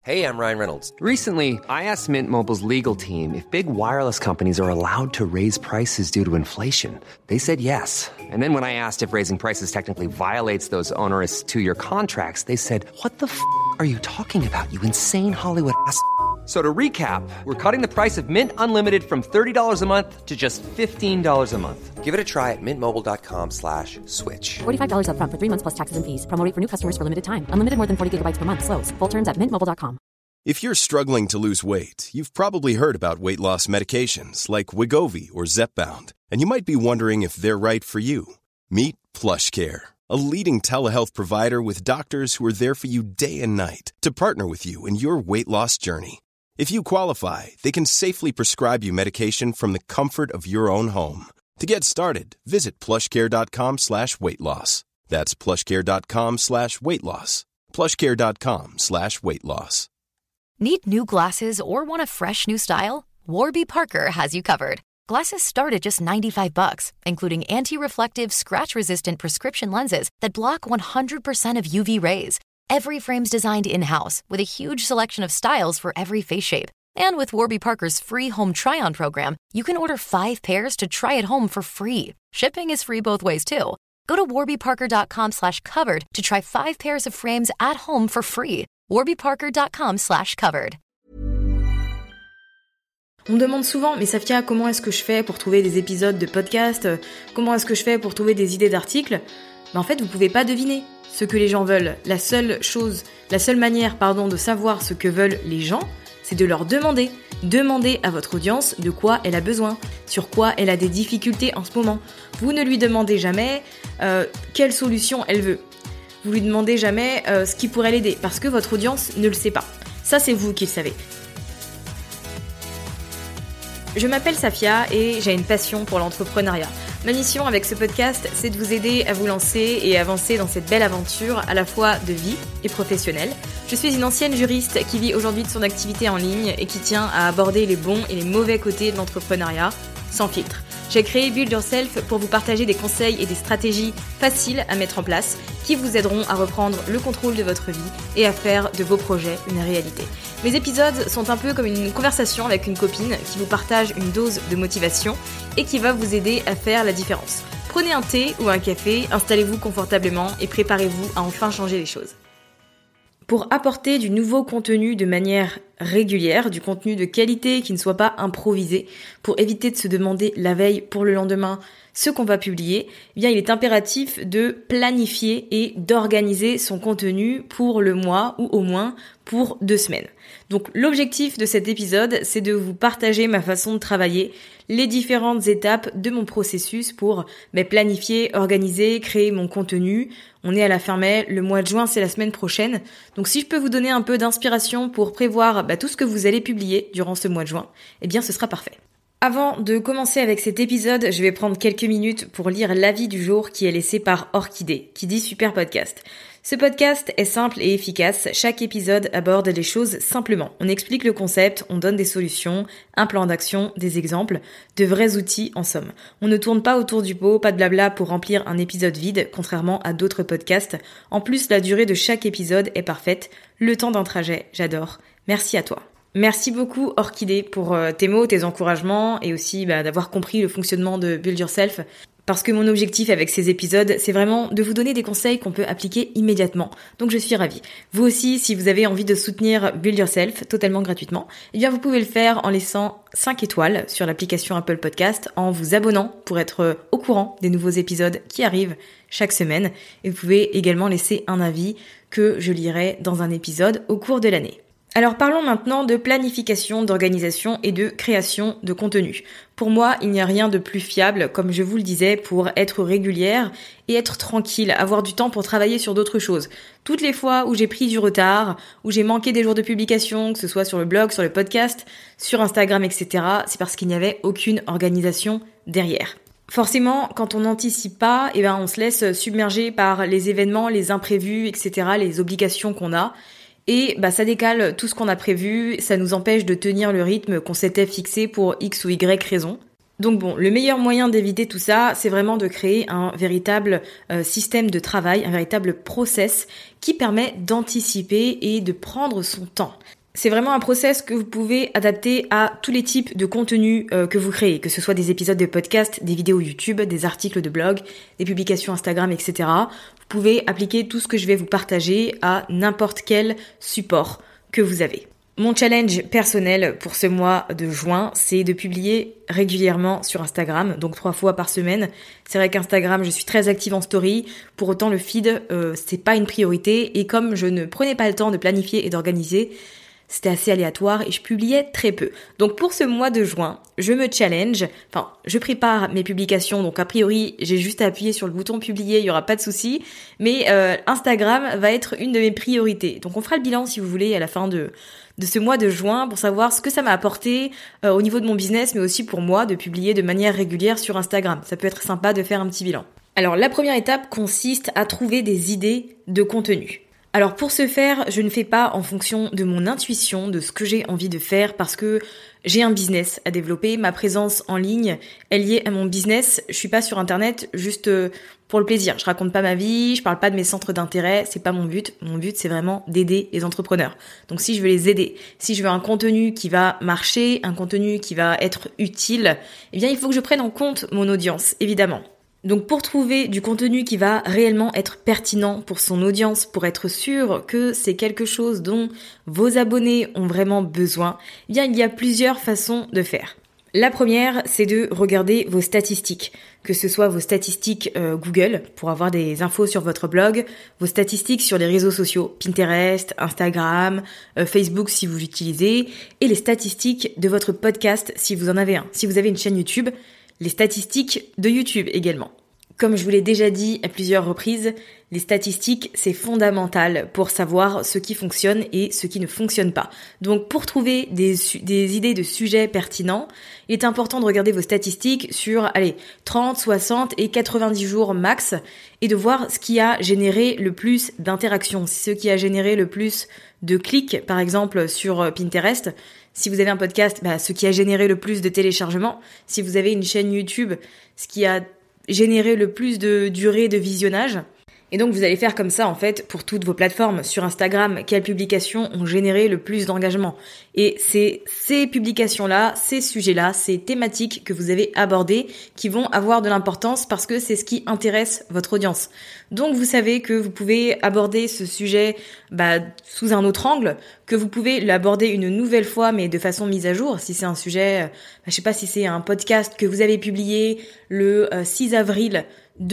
Hey, I'm Ryan Reynolds. Recently, I asked Mint Mobile's legal team if big wireless companies are allowed to raise prices due to inflation. They said yes. And then when I asked if raising prices technically violates those onerous two-year contracts, they said, "What the f*** are you talking about, you insane Hollywood ass?" So to recap, we're cutting the price of Mint Unlimited from $30 a month to just $15 a month. Give it a try at mintmobile.com/switch. $45 up front for 3 months plus taxes and fees. Promo rate for new customers for limited time. Unlimited more than 40 gigabytes per month. Slows full terms at mintmobile.com. If you're struggling to lose weight, you've probably heard about weight loss medications like Wegovy or Zepbound, and you might be wondering if they're right for you. Meet PlushCare, a leading telehealth provider with doctors who are there for you day and night to partner with you in your weight loss journey. If you qualify, they can safely prescribe you medication from the comfort of your own home. To get started, visit plushcare.com/weightloss. That's plushcare.com/weightloss. plushcare.com/weightloss. Need new glasses or want a fresh new style? Warby Parker has you covered. Glasses start at just $95, including anti-reflective, scratch-resistant prescription lenses that block 100% of UV rays. Every frame's designed in-house with a huge selection of styles for every face shape. And with Warby Parker's free home try-on program, you can order 5 pairs to try at home for free. Shipping is free both ways, too. Go to warbyparker.com/covered to try 5 pairs of frames at home for free. warbyparker.com/covered. On me demande souvent, mais Safia, comment est-ce que je fais pour trouver des épisodes de podcast? Comment est-ce que je fais pour trouver des idées d'articles? En fait, vous pouvez pas deviner ce que les gens veulent. La seule manière, de savoir ce que veulent les gens, c'est de leur demander. Demandez à votre audience de quoi elle a besoin, sur quoi elle a des difficultés en ce moment. Vous ne lui demandez jamais quelle solution elle veut. Vous lui demandez jamais ce qui pourrait l'aider, parce que votre audience ne le sait pas. Ça, c'est vous qui le savez. Je m'appelle Safia et j'ai une passion pour l'entrepreneuriat. Ma mission avec ce podcast, c'est de vous aider à vous lancer et avancer dans cette belle aventure à la fois de vie et professionnelle. Je suis une ancienne juriste qui vit aujourd'hui de son activité en ligne et qui tient à aborder les bons et les mauvais côtés de l'entrepreneuriat sans filtre. J'ai créé Build Yourself pour vous partager des conseils et des stratégies faciles à mettre en place qui vous aideront à reprendre le contrôle de votre vie et à faire de vos projets une réalité. Mes épisodes sont un peu comme une conversation avec une copine qui vous partage une dose de motivation et qui va vous aider à faire la différence. Prenez un thé ou un café, installez-vous confortablement et préparez-vous à enfin changer les choses. Pour apporter du nouveau contenu de manière régulière, du contenu de qualité qui ne soit pas improvisé, pour éviter de se demander la veille pour le lendemain ce qu'on va publier, il est impératif de planifier et d'organiser son contenu pour le mois ou au moins pour 2 semaines. Donc l'objectif de cet épisode, c'est de vous partager ma façon de travailler, les différentes étapes de mon processus pour planifier, organiser, créer mon contenu. On est à la fin mai, le mois de juin c'est la semaine prochaine. Donc si je peux vous donner un peu d'inspiration pour prévoir tout ce que vous allez publier durant ce mois de juin, ce sera parfait. Avant de commencer avec cet épisode, je vais prendre quelques minutes pour lire l'avis du jour qui est laissé par Orchidée, qui dit super podcast. Ce podcast est simple et efficace, chaque épisode aborde les choses simplement. On explique le concept, on donne des solutions, un plan d'action, des exemples, de vrais outils en somme. On ne tourne pas autour du pot, pas de blabla pour remplir un épisode vide, contrairement à d'autres podcasts. En plus, la durée de chaque épisode est parfaite, le temps d'un trajet, j'adore. Merci à toi. Merci beaucoup Orchidée pour tes mots, tes encouragements et aussi d'avoir compris le fonctionnement de Build Yourself. Parce que mon objectif avec ces épisodes, c'est vraiment de vous donner des conseils qu'on peut appliquer immédiatement. Donc je suis ravie. Vous aussi, si vous avez envie de soutenir Build Yourself totalement gratuitement, vous pouvez le faire en laissant 5 étoiles sur l'application Apple Podcast, en vous abonnant pour être au courant des nouveaux épisodes qui arrivent chaque semaine. Et vous pouvez également laisser un avis que je lirai dans un épisode au cours de l'année. Alors parlons maintenant de planification, d'organisation et de création de contenu. Pour moi, il n'y a rien de plus fiable, comme je vous le disais, pour être régulière et être tranquille, avoir du temps pour travailler sur d'autres choses. Toutes les fois où j'ai pris du retard, où j'ai manqué des jours de publication, que ce soit sur le blog, sur le podcast, sur Instagram, etc., c'est parce qu'il n'y avait aucune organisation derrière. Forcément, quand on n'anticipe pas, on se laisse submerger par les événements, les imprévus, etc., les obligations qu'on a. Et ça décale tout ce qu'on a prévu, ça nous empêche de tenir le rythme qu'on s'était fixé pour X ou Y raison. Donc bon, le meilleur moyen d'éviter tout ça, c'est vraiment de créer un véritable système de travail, un véritable process qui permet d'anticiper et de prendre son temps. C'est vraiment un process que vous pouvez adapter à tous les types de contenus que vous créez, que ce soit des épisodes de podcast, des vidéos YouTube, des articles de blog, des publications Instagram, etc. Vous pouvez appliquer tout ce que je vais vous partager à n'importe quel support que vous avez. Mon challenge personnel pour ce mois de juin, c'est de publier régulièrement sur Instagram, donc 3 fois par semaine. C'est vrai qu'Instagram, je suis très active en story, pour autant le feed, c'est pas une priorité, et comme je ne prenais pas le temps de planifier et d'organiser, c'était assez aléatoire et je publiais très peu. Donc pour ce mois de juin, je me challenge, je prépare mes publications, donc a priori j'ai juste à appuyer sur le bouton publier, il y aura pas de souci, mais Instagram va être une de mes priorités. Donc on fera le bilan si vous voulez à la fin de ce mois de juin pour savoir ce que ça m'a apporté au niveau de mon business, mais aussi pour moi de publier de manière régulière sur Instagram. Ça peut être sympa de faire un petit bilan. Alors la première étape consiste à trouver des idées de contenu. Alors pour ce faire, je ne fais pas en fonction de mon intuition, de ce que j'ai envie de faire parce que j'ai un business à développer. Ma présence en ligne est liée à mon business. Je suis pas sur internet juste pour le plaisir. Je raconte pas ma vie, je parle pas de mes centres d'intérêt, c'est pas mon but. Mon but c'est vraiment d'aider les entrepreneurs. Donc si je veux les aider, si je veux un contenu qui va marcher, un contenu qui va être utile, eh bien il faut que je prenne en compte mon audience, évidemment. Donc pour trouver du contenu qui va réellement être pertinent pour son audience, pour être sûr que c'est quelque chose dont vos abonnés ont vraiment besoin, eh bien il y a plusieurs façons de faire. La première, c'est de regarder vos statistiques, que ce soit vos statistiques Google pour avoir des infos sur votre blog, vos statistiques sur les réseaux sociaux, Pinterest, Instagram, Facebook si vous l'utilisez, et les statistiques de votre podcast si vous en avez un. Si vous avez une chaîne YouTube, les statistiques de YouTube également. Comme je vous l'ai déjà dit à plusieurs reprises, les statistiques, c'est fondamental pour savoir ce qui fonctionne et ce qui ne fonctionne pas. Donc pour trouver des idées de sujets pertinents, il est important de regarder vos statistiques sur 30, 60 et 90 jours max et de voir ce qui a généré le plus d'interactions, ce qui a généré le plus de clics, par exemple sur Pinterest. Si vous avez un podcast, ce qui a généré le plus de téléchargements. Si vous avez une chaîne YouTube, ce qui a généré le plus de durée de visionnage. Et donc vous allez faire comme ça en fait pour toutes vos plateformes. Sur Instagram, quelles publications ont généré le plus d'engagement. Et c'est ces publications-là, ces sujets-là, ces thématiques que vous avez abordées qui vont avoir de l'importance parce que c'est ce qui intéresse votre audience. Donc vous savez que vous pouvez aborder ce sujet sous un autre angle, que vous pouvez l'aborder une nouvelle fois mais de façon mise à jour. Si c'est un sujet, je sais pas si c'est un podcast que vous avez publié le 6 avril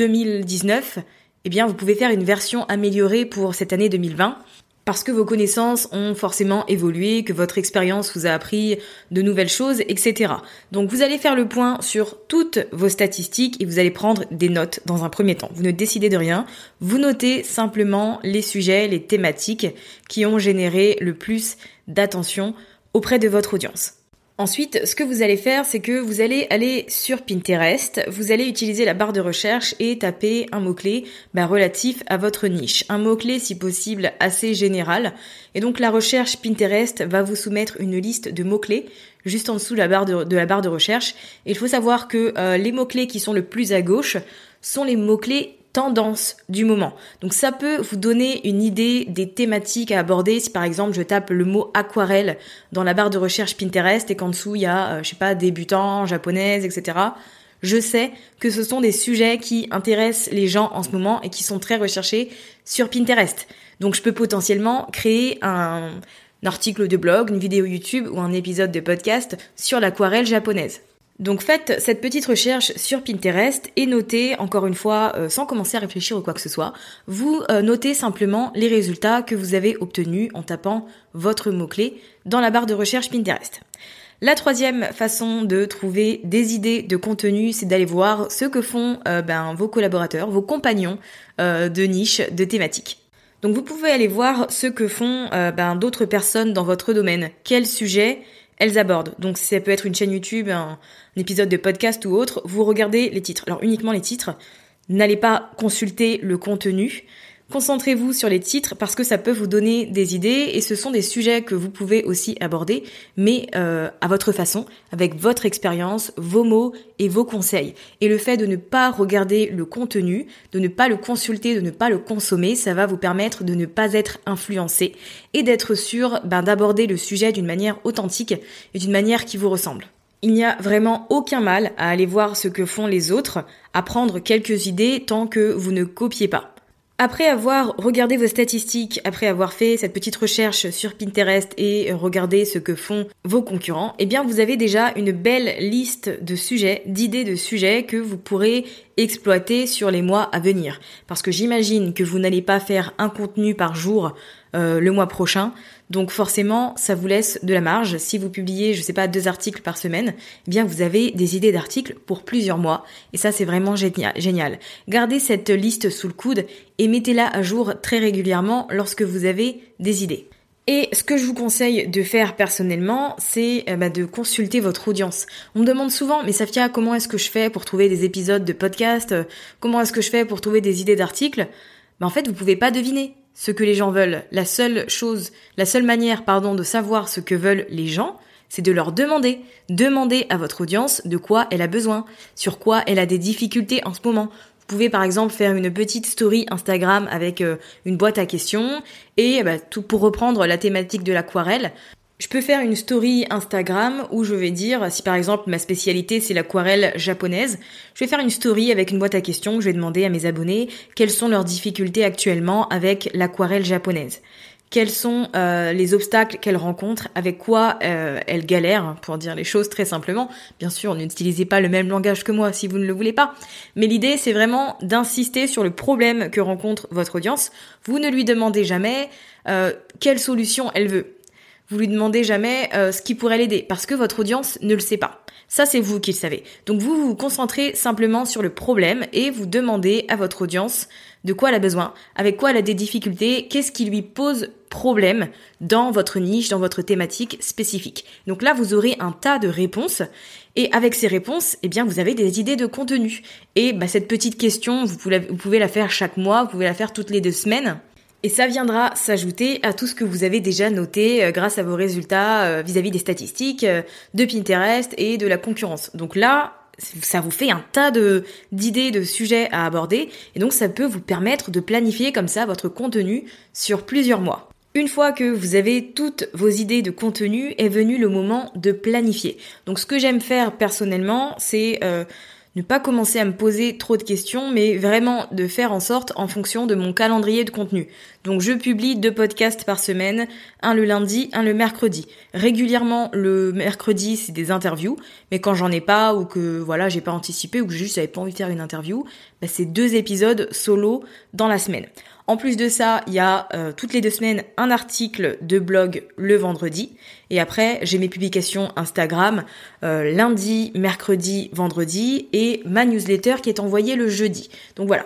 2019, eh bien vous pouvez faire une version améliorée pour cette année 2020 parce que vos connaissances ont forcément évolué, que votre expérience vous a appris de nouvelles choses, etc. Donc vous allez faire le point sur toutes vos statistiques et vous allez prendre des notes dans un premier temps. Vous ne décidez de rien, vous notez simplement les sujets, les thématiques qui ont généré le plus d'attention auprès de votre audience. Ensuite, ce que vous allez faire, c'est que vous allez aller sur Pinterest, vous allez utiliser la barre de recherche et taper un mot-clé relatif à votre niche. Un mot-clé, si possible, assez général. Et donc, la recherche Pinterest va vous soumettre une liste de mots-clés juste en dessous de la barre de recherche. Et il faut savoir que les mots-clés qui sont le plus à gauche sont les mots-clés tendance du moment. Donc ça peut vous donner une idée des thématiques à aborder. Si par exemple je tape le mot aquarelle dans la barre de recherche Pinterest et qu'en dessous il y a, débutant, japonaise, etc. Je sais que ce sont des sujets qui intéressent les gens en ce moment et qui sont très recherchés sur Pinterest. Donc je peux potentiellement créer un article de blog, une vidéo YouTube ou un épisode de podcast sur l'aquarelle japonaise. Donc faites cette petite recherche sur Pinterest et notez, encore une fois, sans commencer à réfléchir ou quoi que ce soit, vous notez simplement les résultats que vous avez obtenus en tapant votre mot-clé dans la barre de recherche Pinterest. La troisième façon de trouver des idées de contenu, c'est d'aller voir ce que font vos collaborateurs, vos compagnons de niche, de thématiques. Donc vous pouvez aller voir ce que font d'autres personnes dans votre domaine, quels sujets elles abordent. Donc ça peut être une chaîne YouTube, un épisode de podcast ou autre, vous regardez les titres. Alors uniquement les titres, n'allez pas consulter le contenu. Concentrez-vous sur les titres parce que ça peut vous donner des idées et ce sont des sujets que vous pouvez aussi aborder, mais à votre façon, avec votre expérience, vos mots et vos conseils. Et le fait de ne pas regarder le contenu, de ne pas le consulter, de ne pas le consommer, ça va vous permettre de ne pas être influencé et d'être sûr d'aborder le sujet d'une manière authentique et d'une manière qui vous ressemble. Il n'y a vraiment aucun mal à aller voir ce que font les autres, à prendre quelques idées tant que vous ne copiez pas. Après avoir regardé vos statistiques, après avoir fait cette petite recherche sur Pinterest et regardé ce que font vos concurrents, eh bien vous avez déjà une belle liste de sujets, d'idées de sujets que vous pourrez exploiter sur les mois à venir. Parce que j'imagine que vous n'allez pas faire un contenu par jour le mois prochain, donc forcément ça vous laisse de la marge. Si vous publiez, 2 articles par semaine, eh bien vous avez des idées d'articles pour plusieurs mois, et ça c'est vraiment génial. Gardez cette liste sous le coude et mettez-la à jour très régulièrement lorsque vous avez des idées. Et ce que je vous conseille de faire personnellement, c'est de consulter votre audience. On me demande souvent, mais Safia, comment est-ce que je fais pour trouver des épisodes de podcast? Comment est-ce que je fais pour trouver des idées d'articles? En fait, vous pouvez pas deviner ce que les gens veulent. La seule manière, de savoir ce que veulent les gens, c'est de leur demander. Demandez à votre audience de quoi elle a besoin, sur quoi elle a des difficultés en ce moment. Vous pouvez par exemple faire une petite story Instagram avec une boîte à questions et tout pour reprendre la thématique de l'aquarelle. Je peux faire une story Instagram où je vais dire, si par exemple ma spécialité c'est l'aquarelle japonaise, je vais faire une story avec une boîte à questions où je vais demander à mes abonnés quelles sont leurs difficultés actuellement avec l'aquarelle japonaise. Quels sont les obstacles qu'elles rencontrent, avec quoi elles galèrent, pour dire les choses très simplement. Bien sûr, n'utilisez pas le même langage que moi si vous ne le voulez pas. Mais l'idée, c'est vraiment d'insister sur le problème que rencontre votre audience. Vous ne lui demandez jamais quelle solution elle veut. Vous lui demandez jamais ce qui pourrait l'aider, parce que votre audience ne le sait pas. Ça, c'est vous qui le savez. Donc vous vous concentrez simplement sur le problème et vous demandez à votre audience de quoi elle a besoin, avec quoi elle a des difficultés, qu'est-ce qui lui pose problème dans votre niche, dans votre thématique spécifique. Donc là, vous aurez un tas de réponses et avec ces réponses, eh bien, vous avez des idées de contenu. Et cette petite question, vous pouvez la faire chaque mois, vous pouvez la faire toutes les 2 semaines. Et ça viendra s'ajouter à tout ce que vous avez déjà noté grâce à vos résultats vis-à-vis des statistiques, de Pinterest et de la concurrence. Donc là, ça vous fait un tas d'idées, de sujets à aborder et donc ça peut vous permettre de planifier comme ça votre contenu sur plusieurs mois. Une fois que vous avez toutes vos idées de contenu, est venu le moment de planifier. Donc ce que j'aime faire personnellement, c'est ne pas commencer à me poser trop de questions, mais vraiment de faire en sorte en fonction de mon calendrier de contenu. Donc je publie 2 podcasts par semaine, un le lundi, un le mercredi. Régulièrement, le mercredi, c'est des interviews, mais quand j'en ai pas, ou que j'ai pas anticipé, ou que juste j'avais pas envie de faire une interview, c'est 2 épisodes solo dans la semaine. En plus de ça, il y a toutes les 2 semaines un article de blog le vendredi. Et après, j'ai mes publications Instagram lundi, mercredi, vendredi et ma newsletter qui est envoyée le jeudi. Donc voilà,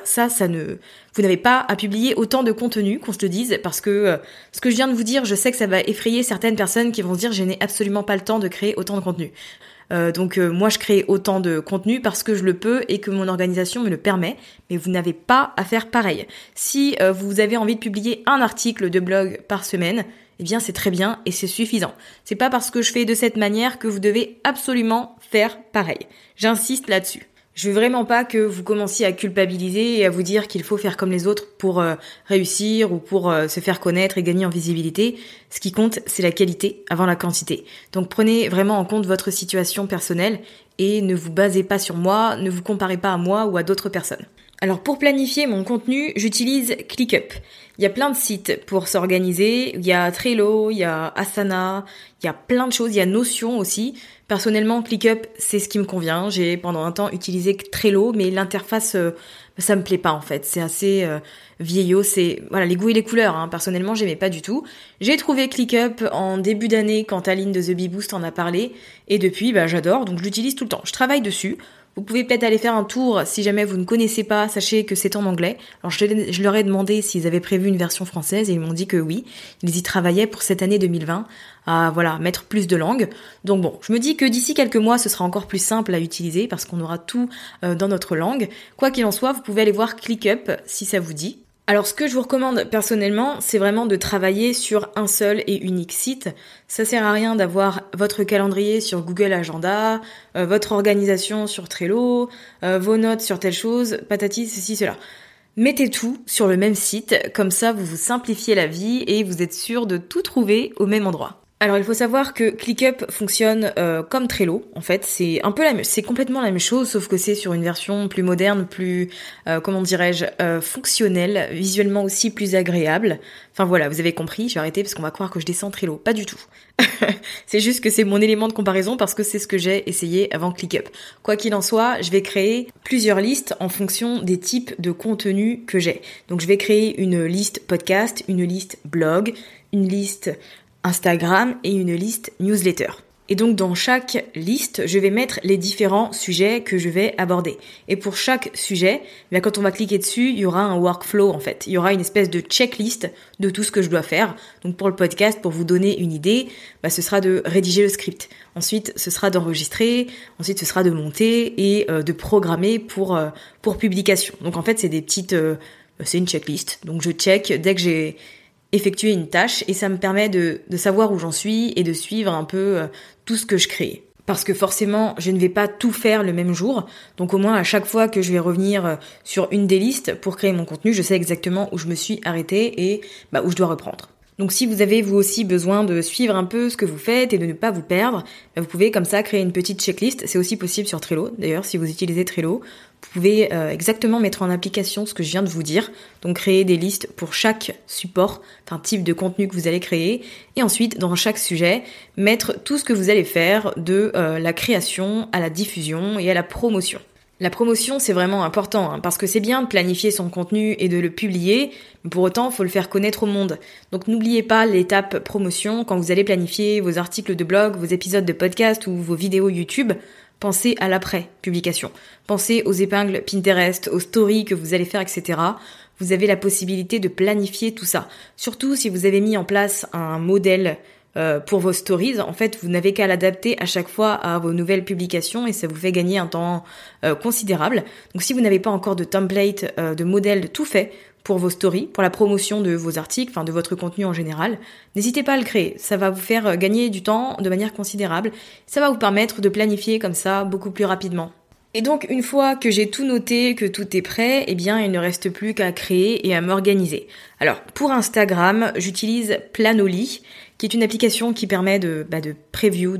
vous n'avez pas à publier autant de contenu, qu'on se le dise, parce que ce que je viens de vous dire, je sais que ça va effrayer certaines personnes qui vont se dire « je n'ai absolument pas le temps de créer autant de contenu ». Donc moi je crée autant de contenu parce que je le peux et que mon organisation me le permet, mais vous n'avez pas à faire pareil. Si vous avez envie de publier un article de blog par semaine, eh bien c'est très bien et c'est suffisant. C'est pas parce que je fais de cette manière que vous devez absolument faire pareil. J'insiste là-dessus. Je veux vraiment pas que vous commenciez à culpabiliser et à vous dire qu'il faut faire comme les autres pour réussir ou pour se faire connaître et gagner en visibilité. Ce qui compte, c'est la qualité avant la quantité. Donc prenez vraiment en compte votre situation personnelle et ne vous basez pas sur moi, ne vous comparez pas à moi ou à d'autres personnes. Alors pour planifier mon contenu, j'utilise ClickUp. Il y a plein de sites pour s'organiser, il y a Trello, il y a Asana, il y a plein de choses, il y a Notion aussi. Personnellement, ClickUp, c'est ce qui me convient. J'ai pendant un temps utilisé Trello, mais l'interface, ça me plaît pas en fait. C'est assez vieillot, les goûts et les couleurs. Personnellement, j'aimais pas du tout. J'ai trouvé ClickUp en début d'année quand Aline de The Bee Boost en a parlé, et depuis, j'adore, donc je l'utilise tout le temps. Je travaille dessus. Vous pouvez peut-être aller faire un tour si jamais vous ne connaissez pas, sachez que c'est en anglais. Alors je leur ai demandé s'ils avaient prévu une version française et ils m'ont dit que oui. Ils y travaillaient pour cette année 2020 à mettre plus de langues. Donc bon, je me dis que d'ici quelques mois, ce sera encore plus simple à utiliser parce qu'on aura tout dans notre langue. Quoi qu'il en soit, vous pouvez aller voir ClickUp si ça vous dit. Alors ce que je vous recommande personnellement, c'est vraiment de travailler sur un seul et unique site. Ça sert à rien d'avoir votre calendrier sur Google Agenda, votre organisation sur Trello, vos notes sur telle chose, patati, ceci, cela. Mettez tout sur le même site, comme ça vous vous simplifiez la vie et vous êtes sûr de tout trouver au même endroit. Alors il faut savoir que ClickUp fonctionne comme Trello. En fait, c'est complètement la même chose, sauf que c'est sur une version plus moderne, plus fonctionnelle, visuellement aussi plus agréable. Enfin voilà, vous avez compris. Je vais arrêter parce qu'on va croire que je descends Trello. Pas du tout. C'est juste que c'est mon élément de comparaison parce que c'est ce que j'ai essayé avant ClickUp. Quoi qu'il en soit, je vais créer plusieurs listes en fonction des types de contenus que j'ai. Donc je vais créer une liste podcast, une liste blog, une liste Instagram et une liste newsletter. Et donc dans chaque liste, je vais mettre les différents sujets que je vais aborder. Et pour chaque sujet, quand on va cliquer dessus, il y aura un workflow en fait. Il y aura une espèce de checklist de tout ce que je dois faire. Donc pour le podcast, pour vous donner une idée, ce sera de rédiger le script. Ensuite, ce sera d'enregistrer. Ensuite, ce sera de monter et de programmer pour publication. Donc en fait, c'est une checklist. Donc je check dès que j'ai effectuer une tâche et ça me permet de savoir où j'en suis et de suivre un peu tout ce que je crée. Parce que forcément, je ne vais pas tout faire le même jour. Donc au moins, à chaque fois que je vais revenir sur une des listes pour créer mon contenu, je sais exactement où je me suis arrêtée et où je dois reprendre. Donc si vous avez vous aussi besoin de suivre un peu ce que vous faites et de ne pas vous perdre, vous pouvez comme ça créer une petite checklist. C'est aussi possible sur Trello. D'ailleurs, si vous utilisez Trello, vous pouvez exactement mettre en application ce que je viens de vous dire. Donc créer des listes pour chaque support, type de contenu que vous allez créer. Et ensuite, dans chaque sujet, mettre tout ce que vous allez faire de la création à la diffusion et à la promotion. La promotion, c'est vraiment important, parce que c'est bien de planifier son contenu et de le publier, mais pour autant, il faut le faire connaître au monde. Donc n'oubliez pas l'étape promotion quand vous allez planifier vos articles de blog, vos épisodes de podcast ou vos vidéos YouTube. Pensez à l'après-publication. Pensez aux épingles Pinterest, aux stories que vous allez faire, etc. Vous avez la possibilité de planifier tout ça. Surtout si vous avez mis en place un modèle pour vos stories, en fait, vous n'avez qu'à l'adapter à chaque fois à vos nouvelles publications et ça vous fait gagner un temps considérable. Donc si vous n'avez pas encore de template, de modèle de tout fait pour vos stories, pour la promotion de vos articles, de votre contenu en général, n'hésitez pas à le créer. Ça va vous faire gagner du temps de manière considérable. Ça va vous permettre de planifier comme ça beaucoup plus rapidement. Et donc, une fois que j'ai tout noté, que tout est prêt, il ne reste plus qu'à créer et à m'organiser. Alors, pour Instagram, j'utilise Planoly, qui est une application qui permet de preview,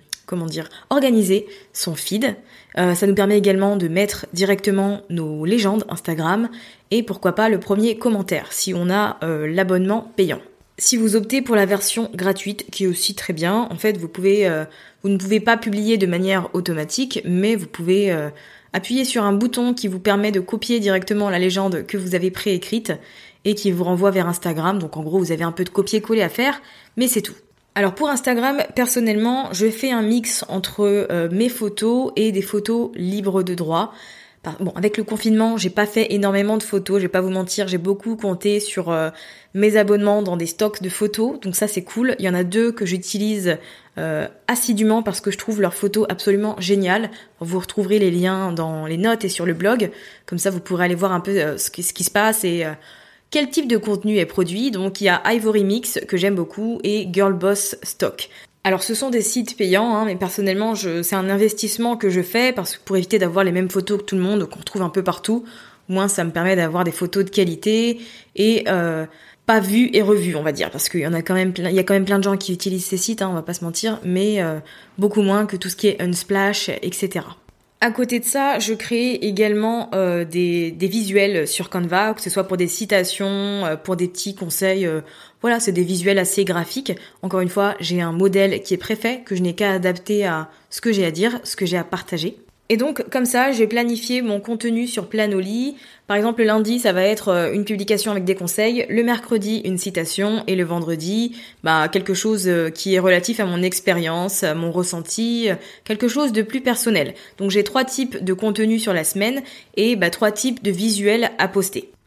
organiser son feed. Ça nous permet également de mettre directement nos légendes Instagram et pourquoi pas le premier commentaire si on a l'abonnement payant. Si vous optez pour la version gratuite, qui est aussi très bien, en fait, vous ne pouvez pas publier de manière automatique, mais vous pouvez appuyer sur un bouton qui vous permet de copier directement la légende que vous avez préécrite et qui vous renvoie vers Instagram. Donc en gros, vous avez un peu de copier-coller à faire, mais c'est tout. Alors pour Instagram, personnellement, je fais un mix entre mes photos et des photos libres de droit. Bon, avec le confinement, j'ai pas fait énormément de photos, je vais pas vous mentir, j'ai beaucoup compté sur mes abonnements dans des stocks de photos, donc ça c'est cool. Il y en a 2 que j'utilise assidûment parce que je trouve leurs photos absolument géniales. Vous retrouverez les liens dans les notes et sur le blog, comme ça vous pourrez aller voir un peu ce qui se passe et quel type de contenu est produit. Donc il y a Ivory Mix que j'aime beaucoup et Girlboss Stock. Alors ce sont des sites payants, mais personnellement c'est un investissement que je fais pour éviter d'avoir les mêmes photos que tout le monde qu'on retrouve un peu partout. Au moins ça me permet d'avoir des photos de qualité et pas vues et revues, on va dire, parce qu'il y a quand même plein de gens qui utilisent ces sites, on va pas se mentir, mais beaucoup moins que tout ce qui est Unsplash, etc. À côté de ça, je crée également des visuels sur Canva, que ce soit pour des citations, pour des petits conseils. Voilà, c'est des visuels assez graphiques. Encore une fois, j'ai un modèle qui est préfet, que je n'ai qu'à adapter à ce que j'ai à dire, ce que j'ai à partager. Et donc, comme ça, j'ai planifié mon contenu sur Planoly. Par exemple, le lundi, ça va être une publication avec des conseils. Le mercredi, une citation. Et le vendredi, quelque chose qui est relatif à mon expérience, à mon ressenti, quelque chose de plus personnel. Donc, j'ai 3 types de contenu sur la semaine et 3 types de visuels à poster.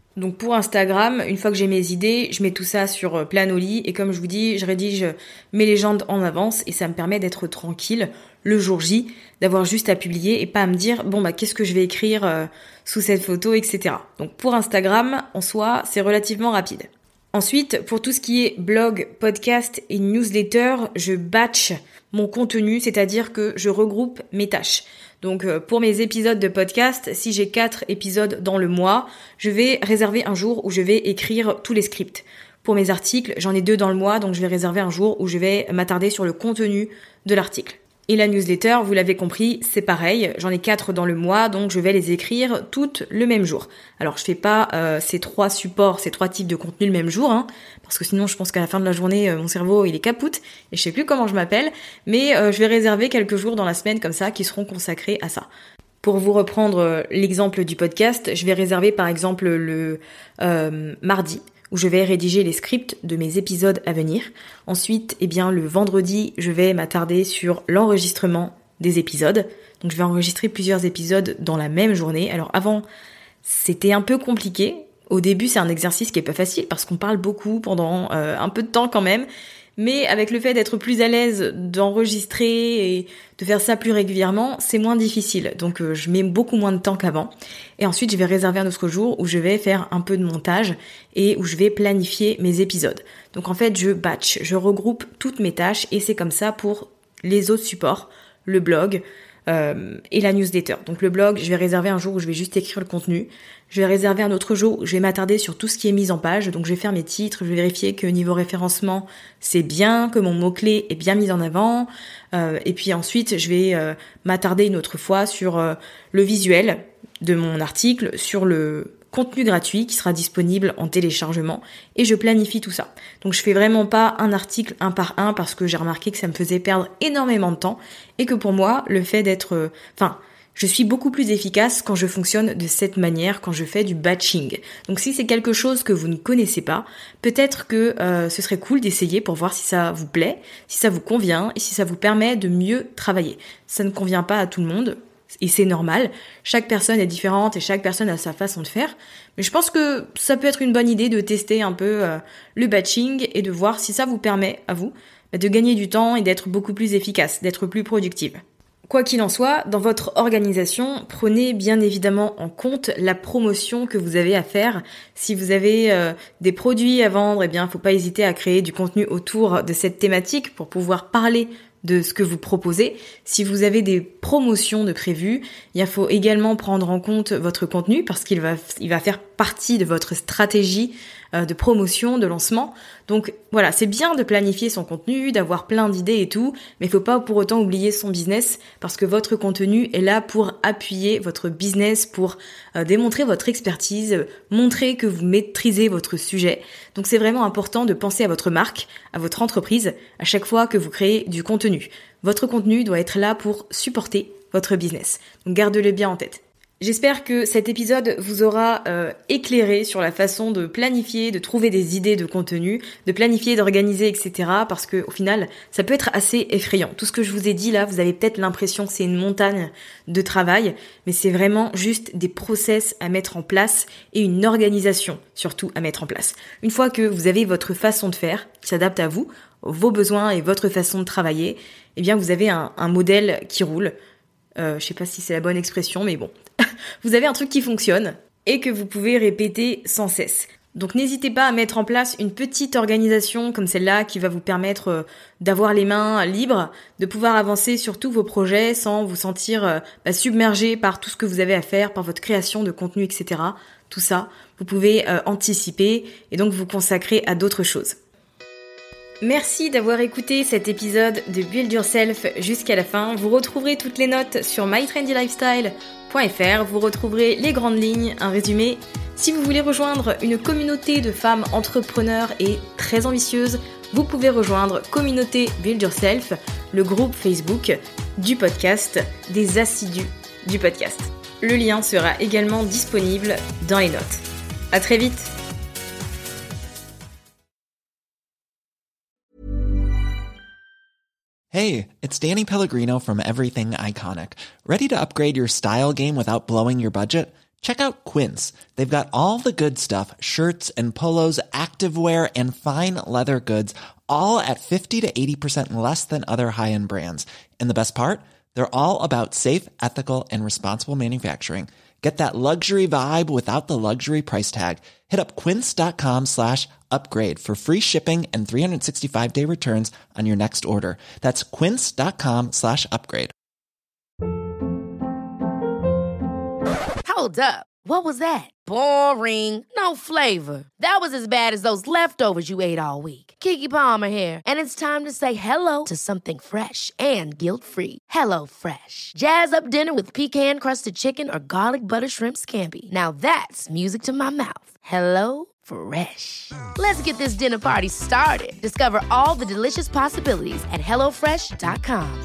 Donc pour Instagram, une fois que j'ai mes idées, je mets tout ça sur Planoly et comme je vous dis, je rédige mes légendes en avance et ça me permet d'être tranquille le jour J, d'avoir juste à publier et pas à me dire qu'est-ce que je vais écrire sous cette photo, etc. Donc pour Instagram, en soi, c'est relativement rapide. Ensuite, pour tout ce qui est blog, podcast et newsletter, je batch mon contenu, c'est-à-dire que je regroupe mes tâches. Donc pour mes épisodes de podcast, si j'ai 4 épisodes dans le mois, je vais réserver un jour où je vais écrire tous les scripts. Pour mes articles, j'en ai 2 dans le mois, donc je vais réserver un jour où je vais m'attarder sur le contenu de l'article. Et la newsletter, vous l'avez compris, c'est pareil, j'en ai 4 dans le mois, donc je vais les écrire toutes le même jour. Alors je fais pas ces 3 supports, ces 3 types de contenu le même jour, parce que sinon je pense qu'à la fin de la journée, mon cerveau il est capoute, et je sais plus comment je m'appelle, mais je vais réserver quelques jours dans la semaine comme ça qui seront consacrés à ça. Pour vous reprendre l'exemple du podcast, je vais réserver par exemple le mardi, où je vais rédiger les scripts de mes épisodes à venir. Ensuite, le vendredi, je vais m'attarder sur l'enregistrement des épisodes. Donc je vais enregistrer plusieurs épisodes dans la même journée. Alors avant, c'était un peu compliqué. Au début, c'est un exercice qui est pas facile parce qu'on parle beaucoup pendant un peu de temps quand même. Mais avec le fait d'être plus à l'aise d'enregistrer et de faire ça plus régulièrement, c'est moins difficile. Donc je mets beaucoup moins de temps qu'avant. Et ensuite, je vais réserver un autre jour où je vais faire un peu de montage et où je vais planifier mes épisodes. Donc en fait, je batch, je regroupe toutes mes tâches et c'est comme ça pour les autres supports, le blog et la newsletter. Donc le blog, je vais réserver un jour où je vais juste écrire le contenu. Je vais réserver un autre jour où je vais m'attarder sur tout ce qui est mis en page. Donc je vais faire mes titres, je vais vérifier que niveau référencement, c'est bien, que mon mot-clé est bien mis en avant. Et puis ensuite, je vais m'attarder une autre fois sur le visuel de mon article, sur le contenu gratuit qui sera disponible en téléchargement et je planifie tout ça. Donc je fais vraiment pas un article un par un parce que j'ai remarqué que ça me faisait perdre énormément de temps et que pour moi, le fait d'être... je suis beaucoup plus efficace quand je fonctionne de cette manière, quand je fais du batching. Donc si c'est quelque chose que vous ne connaissez pas, peut-être que ce serait cool d'essayer pour voir si ça vous plaît, si ça vous convient et si ça vous permet de mieux travailler. Ça ne convient pas à tout le monde. Et c'est normal, chaque personne est différente et chaque personne a sa façon de faire. Mais je pense que ça peut être une bonne idée de tester un peu le batching et de voir si ça vous permet à vous de gagner du temps et d'être beaucoup plus efficace, d'être plus productive. Quoi qu'il en soit, dans votre organisation, prenez bien évidemment en compte la promotion que vous avez à faire. Si vous avez des produits à vendre, faut pas hésiter à créer du contenu autour de cette thématique pour pouvoir parler de ce que vous proposez. Si vous avez des promotions de prévues, il faut également prendre en compte votre contenu parce qu'il va faire partie de votre stratégie de promotion, de lancement. Donc voilà, c'est bien de planifier son contenu, d'avoir plein d'idées et tout, mais il faut pas pour autant oublier son business parce que votre contenu est là pour appuyer votre business, pour démontrer votre expertise, montrer que vous maîtrisez votre sujet. Donc c'est vraiment important de penser à votre marque, à votre entreprise, à chaque fois que vous créez du contenu. Votre contenu doit être là pour supporter votre business. Donc gardez-le bien en tête. J'espère que cet épisode vous aura éclairé sur la façon de planifier, de trouver des idées de contenu, de planifier, d'organiser, etc. Parce que au final, ça peut être assez effrayant. Tout ce que je vous ai dit là, vous avez peut-être l'impression que c'est une montagne de travail, mais c'est vraiment juste des process à mettre en place et une organisation surtout à mettre en place. Une fois que vous avez votre façon de faire qui s'adapte à vous, vos besoins et votre façon de travailler, vous avez un modèle qui roule. Je sais pas si c'est la bonne expression, mais bon. Vous avez un truc qui fonctionne et que vous pouvez répéter sans cesse. Donc n'hésitez pas à mettre en place une petite organisation comme celle-là qui va vous permettre d'avoir les mains libres, de pouvoir avancer sur tous vos projets sans vous sentir submergé par tout ce que vous avez à faire, par votre création de contenu, etc. Tout ça, vous pouvez anticiper et donc vous consacrer à d'autres choses. Merci d'avoir écouté cet épisode de Build Yourself jusqu'à la fin. Vous retrouverez toutes les notes sur mytrendylifestyle.fr. Vous retrouverez les grandes lignes, un résumé. Si vous voulez rejoindre une communauté de femmes entrepreneurs et très ambitieuses, vous pouvez rejoindre Communauté Build Yourself, le groupe Facebook du podcast, des assidus du podcast. Le lien sera également disponible dans les notes. À très vite! Hey, it's Danny Pellegrino from Everything Iconic. Ready to upgrade your style game without blowing your budget? Check out Quince. They've got all the good stuff, shirts and polos, activewear, and fine leather goods, all at 50 to 80% less than other high-end brands. And the best part? They're all about safe, ethical, and responsible manufacturing. Get that luxury vibe without the luxury price tag. Hit up quince.com/upgrade for free shipping and 365-day returns on your next order. That's quince.com/upgrade. Hold up. What was that? Boring. No flavor. That was as bad as those leftovers you ate all week. Keke Palmer here, and it's time to say hello to something fresh and guilt-free. Hello Fresh. Jazz up dinner with pecan-crusted chicken or garlic butter shrimp scampi. Now that's music to my mouth. Hello Fresh. Let's get this dinner party started. Discover all the delicious possibilities at hellofresh.com.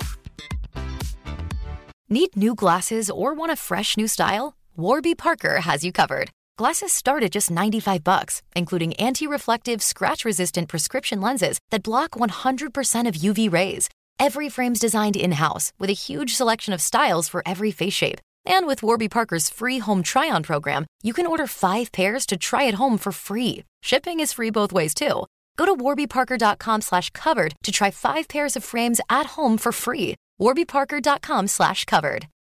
Need new glasses or want a fresh new style? Warby Parker has you covered. Glasses start at just $95, including anti-reflective, scratch-resistant prescription lenses that block 100% of UV rays. Every frame's designed in-house with a huge selection of styles for every face shape. And with Warby Parker's free home try-on program, you can order 5 pairs to try at home for free. Shipping is free both ways, too. Go to warbyparker.com/covered to try 5 pairs of frames at home for free. warbyparker.com/covered.